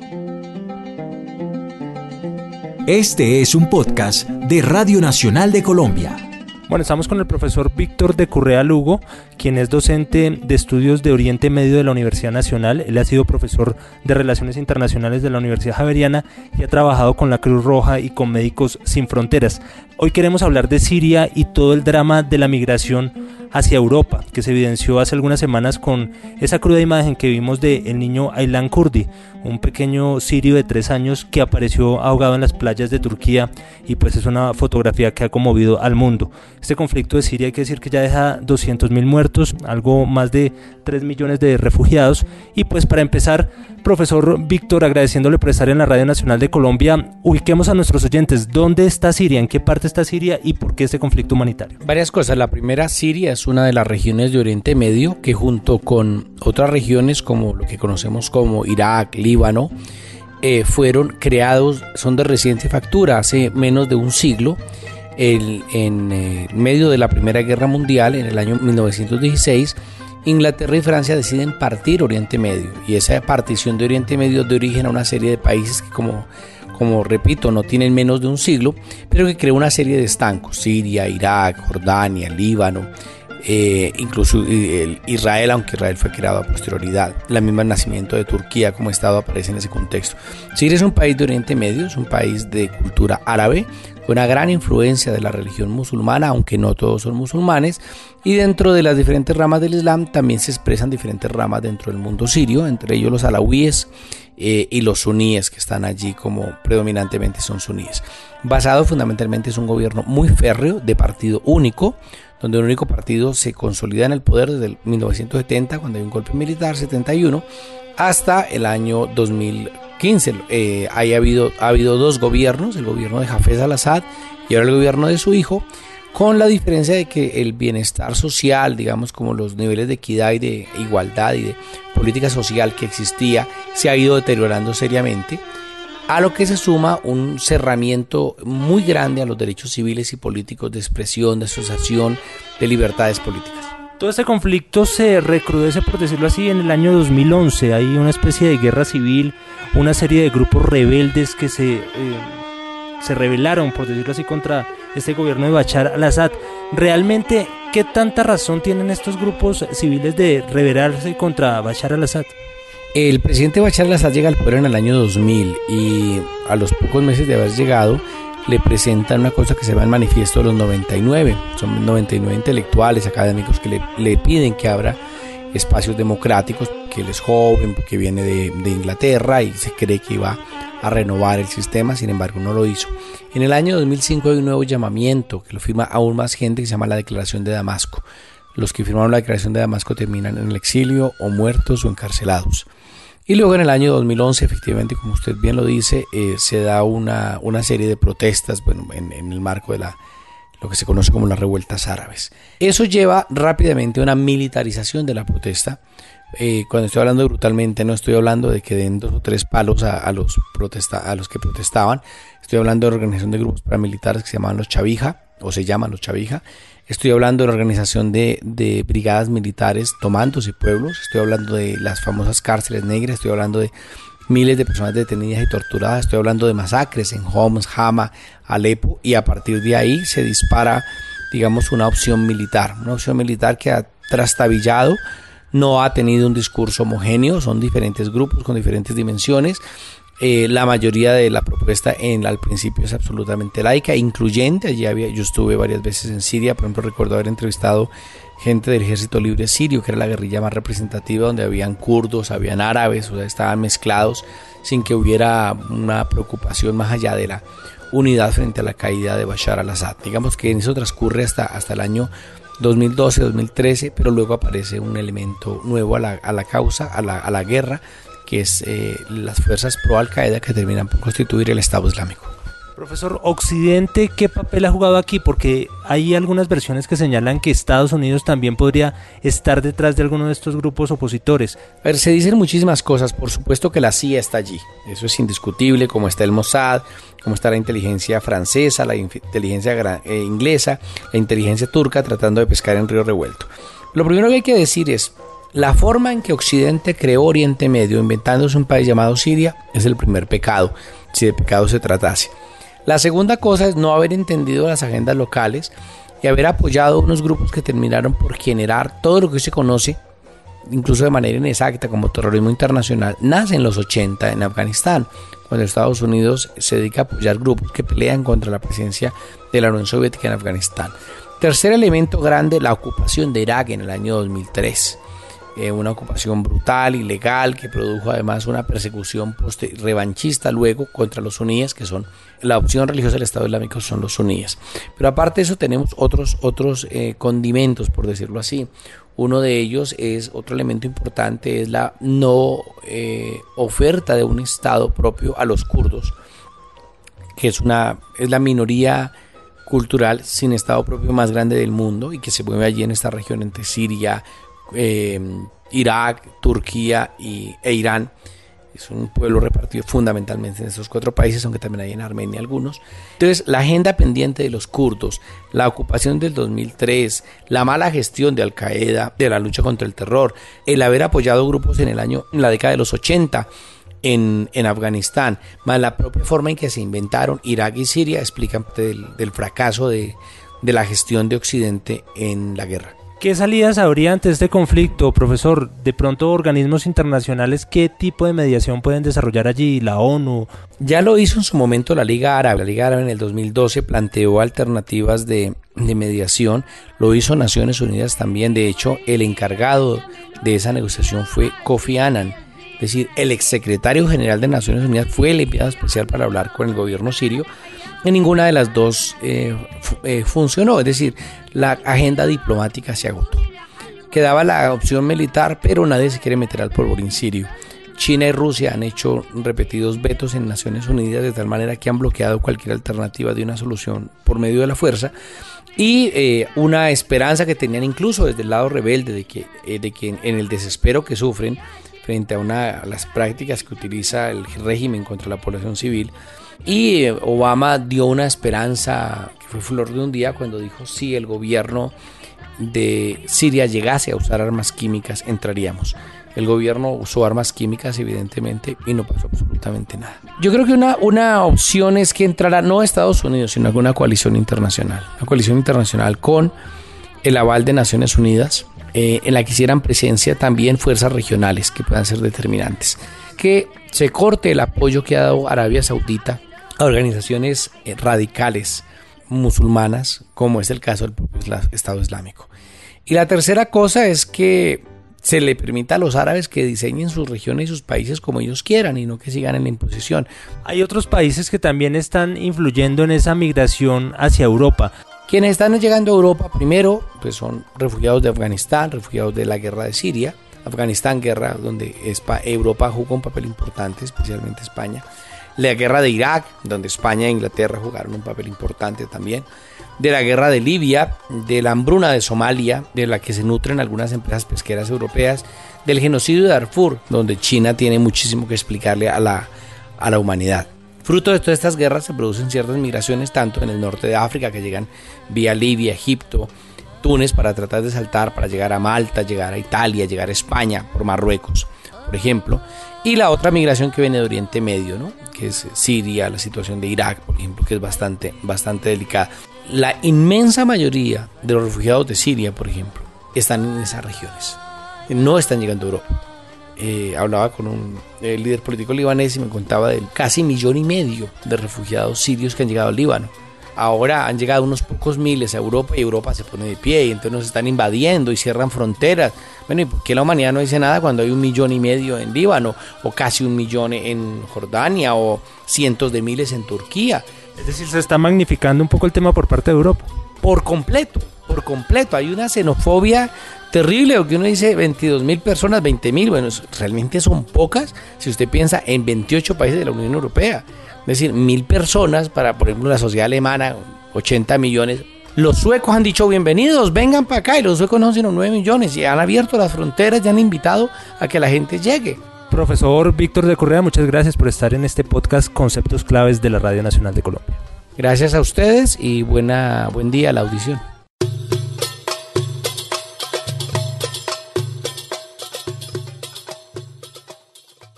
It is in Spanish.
Este es un podcast de Radio Nacional de Colombia. Bueno, estamos con el profesor Víctor de Currea Lugo, quien es docente de estudios de Oriente Medio de la Universidad Nacional. Él ha sido profesor de Relaciones Internacionales de la Universidad Javeriana y ha trabajado con la Cruz Roja y con Médicos Sin Fronteras. Hoy queremos hablar de Siria y todo el drama de la migración hacia Europa, que se evidenció hace algunas semanas con esa cruda imagen que vimos del niño Aylan Kurdi, un pequeño sirio de 3 años que apareció ahogado en las playas de Turquía, y pues es una fotografía que ha conmovido al mundo. Este conflicto de Siria hay que decir que ya deja 200.000 muertos, algo más de 3 millones de refugiados, y pues para empezar, profesor Víctor, agradeciéndole por estar en la Radio Nacional de Colombia, ubiquemos a nuestros oyentes, ¿dónde está Siria? ¿En qué parte está Siria? ¿Y por qué este conflicto humanitario? Varias cosas. La primera, Siria es una de las regiones de Oriente Medio que junto con otras regiones como lo que conocemos como Irak, Líbano, fueron creados, son de reciente factura, hace menos de un siglo, en medio de la Primera Guerra Mundial, en el año 1916, Inglaterra y Francia deciden partir Oriente Medio, y esa partición de Oriente Medio dio origen a una serie de países que como repito, no tienen menos de un siglo, pero que creó una serie de estancos: Siria, Irak, Jordania, Líbano, incluso Israel, aunque Israel fue creado a posterioridad. La misma nacimiento de Turquía como estado aparece en ese contexto. Siria es un país de Oriente Medio, es un país de cultura árabe, con una gran influencia de la religión musulmana, aunque no todos son musulmanes, y dentro de las diferentes ramas del Islam también se expresan diferentes ramas dentro del mundo sirio, entre ellos los alawíes y los suníes, que están allí como predominantemente son suníes. Basado fundamentalmente es un gobierno muy férreo de partido único, donde un único partido se consolida en el poder desde el 1970, cuando hay un golpe militar, 71, hasta el año 2015. Ha habido 2 gobiernos, el gobierno de Hafez al-Assad y ahora el gobierno de su hijo, con la diferencia de que el bienestar social, digamos, como los niveles de equidad y de igualdad y de política social que existía, se ha ido deteriorando seriamente, a lo que se suma un cerramiento muy grande a los derechos civiles y políticos de expresión, de asociación, de libertades políticas. Todo este conflicto se recrudece, por decirlo así, en el año 2011. Hay una especie de guerra civil, una serie de grupos rebeldes que se rebelaron, por decirlo así, contra este gobierno de Bashar al-Assad. ¿Realmente qué tanta razón tienen estos grupos civiles de rebelarse contra Bashar al-Assad? El presidente Bashar al-Assad llega al poder en el año 2000 y a los pocos meses de haber llegado le presentan una cosa que se llama el manifiesto de los 99. Son 99 intelectuales, académicos que le piden que abra espacios democráticos, que él es joven, porque viene de Inglaterra y se cree que iba a renovar el sistema, sin embargo no lo hizo. En el año 2005 hay un nuevo llamamiento que lo firma aún más gente, que se llama la Declaración de Damasco. Los que firmaron la Declaración de Damasco terminan en el exilio o muertos o encarcelados. Y luego en el año 2011, efectivamente, como usted bien lo dice, se da una serie de protestas, bueno, en el marco de lo que se conoce como las revueltas árabes. Eso lleva rápidamente a una militarización de la protesta. Cuando estoy hablando de brutalmente, no estoy hablando de que den 2 o 3 palos a los que protestaban. Estoy hablando de la organización de grupos paramilitares que se llamaban los Chavija, o se llaman los Chavija. Estoy hablando de la organización de brigadas militares tomándose pueblos. Estoy hablando de las famosas cárceles negras. Estoy hablando de miles de personas detenidas y torturadas. Estoy hablando de masacres en Homs, Hama, Alepo, y a partir de ahí se dispara, digamos, una opción militar que ha trastabillado, no ha tenido un discurso homogéneo, son diferentes grupos con diferentes dimensiones. La mayoría de la propuesta al principio es absolutamente laica, incluyente. Yo estuve varias veces en Siria, por ejemplo, recuerdo haber entrevistado gente del Ejército Libre Sirio, que era la guerrilla más representativa, donde habían kurdos, habían árabes, o sea, estaban mezclados sin que hubiera una preocupación más allá de la unidad frente a la caída de Bashar al-Assad. Digamos que en eso transcurre hasta el año 2012, 2013, pero luego aparece un elemento nuevo a la causa, a la guerra, que es las fuerzas pro Al-Qaeda que terminan por constituir el Estado Islámico. Profesor, ¿Occidente qué papel ha jugado aquí? Porque hay algunas versiones que señalan que Estados Unidos también podría estar detrás de alguno de estos grupos opositores. A ver, se dicen muchísimas cosas. Por supuesto que la CIA está allí, eso es indiscutible, como está el Mossad, como está la inteligencia francesa, la inteligencia inglesa, la inteligencia turca, tratando de pescar en río revuelto. Lo primero que hay que decir es, La forma en que Occidente creó Oriente Medio, inventándose un país llamado Siria, es el primer pecado, si de pecado se tratase. La segunda cosa es no haber entendido las agendas locales y haber apoyado unos grupos que terminaron por generar todo lo que se conoce, incluso de manera inexacta, como terrorismo internacional. Nace en los 80 en Afganistán, cuando Estados Unidos se dedica a apoyar grupos que pelean contra la presencia de la Unión Soviética en Afganistán. Tercer elemento grande, la ocupación de Irak en el año 2003. Una ocupación brutal, ilegal, que produjo además una persecución revanchista luego contra los suníes, que son la opción religiosa del Estado Islámico, son los suníes. Pero aparte de eso tenemos otros condimentos, por decirlo así. Uno de ellos es, otro elemento importante, es la no oferta de un Estado propio a los kurdos, que es la minoría cultural sin Estado propio más grande del mundo y que se mueve allí en esta región entre Siria, Irak, Turquía e Irán. Es un pueblo repartido fundamentalmente en estos 4 países, aunque también hay en Armenia algunos. Entonces, la agenda pendiente de los kurdos, la ocupación del 2003, la mala gestión de Al-Qaeda, de la lucha contra el terror, el haber apoyado grupos en la década de los 80 en Afganistán, más la propia forma en que se inventaron Irak y Siria, explican del fracaso de la gestión de Occidente en la guerra. ¿Qué salidas habría ante este conflicto, profesor? De pronto, organismos internacionales, ¿qué tipo de mediación pueden desarrollar allí? ¿La ONU? Ya lo hizo en su momento la Liga Árabe. La Liga Árabe en el 2012 planteó alternativas de mediación. Lo hizo Naciones Unidas también. De hecho, el encargado de esa negociación fue Kofi Annan. Es decir, el exsecretario general de Naciones Unidas fue el enviado especial para hablar con el gobierno sirio. Y ninguna de las dos funcionó, es decir, la agenda diplomática se agotó. Quedaba la opción militar, pero nadie se quiere meter al polvorín sirio. China y Rusia han hecho repetidos vetos en Naciones Unidas de tal manera que han bloqueado cualquier alternativa de una solución por medio de la fuerza. Y una esperanza que tenían incluso desde el lado rebelde de que en el desespero que sufren frente a las prácticas que utiliza el régimen contra la población civil. Y Obama dio una esperanza que fue flor de un día cuando dijo: si el gobierno de Siria llegase a usar armas químicas, entraríamos. El gobierno usó armas químicas, evidentemente, y no pasó absolutamente nada. Yo creo que una opción es que entrara no Estados Unidos, sino alguna coalición internacional. Una coalición internacional con el aval de Naciones Unidas, en la que hicieran presencia también fuerzas regionales que puedan ser determinantes. Que se corte el apoyo que ha dado Arabia Saudita a organizaciones radicales musulmanas, como es el caso del propio Estado Islámico. Y la tercera cosa es que se le permita a los árabes que diseñen sus regiones y sus países como ellos quieran y no que sigan en la imposición. Hay otros países que también están influyendo en esa migración hacia Europa. Quienes están llegando a Europa primero pues son refugiados de Afganistán, refugiados de la guerra de Siria. Afganistán, guerra donde Europa jugó un papel importante, especialmente España. La guerra de Irak, donde España e Inglaterra jugaron un papel importante también. De la guerra de Libia, de la hambruna de Somalia, de la que se nutren algunas empresas pesqueras europeas. Del genocidio de Darfur, donde China tiene muchísimo que explicarle a la humanidad. Fruto de todas estas guerras se producen ciertas migraciones, tanto en el norte de África, que llegan vía Libia, Egipto, Túnez, para tratar de saltar, para llegar a Malta, llegar a Italia, llegar a España, por Marruecos, por ejemplo. Y la otra migración que viene de Oriente Medio, ¿no? Que es Siria, la situación de Irak, por ejemplo, que es bastante delicada. La inmensa mayoría de los refugiados de Siria, por ejemplo, están en esas regiones. No están llegando a Europa. Hablaba con un líder político libanés y me contaba del casi 1,5 millones de refugiados sirios que han llegado al Líbano. Ahora han llegado unos pocos miles a Europa y Europa se pone de pie y entonces nos están invadiendo y cierran fronteras. Bueno, ¿y por qué la humanidad no dice nada cuando hay 1,5 millones en Líbano o casi 1 millón en Jordania o cientos de miles en Turquía? Es decir, se está magnificando un poco el tema por parte de Europa. Por completo. Hay una xenofobia terrible, porque uno dice 22.000 personas, 20.000, bueno, realmente son pocas si usted piensa en 28 países de la Unión Europea. Es decir, 1.000 personas para, por ejemplo, la sociedad alemana, 80 millones. Los suecos han dicho bienvenidos, vengan para acá, y los suecos no, sino 9 millones, y han abierto las fronteras, ya han invitado a que la gente llegue. Profesor Víctor de Correa, muchas gracias por estar en este podcast Conceptos Claves de la Radio Nacional de Colombia. Gracias a ustedes y buen día a la audición.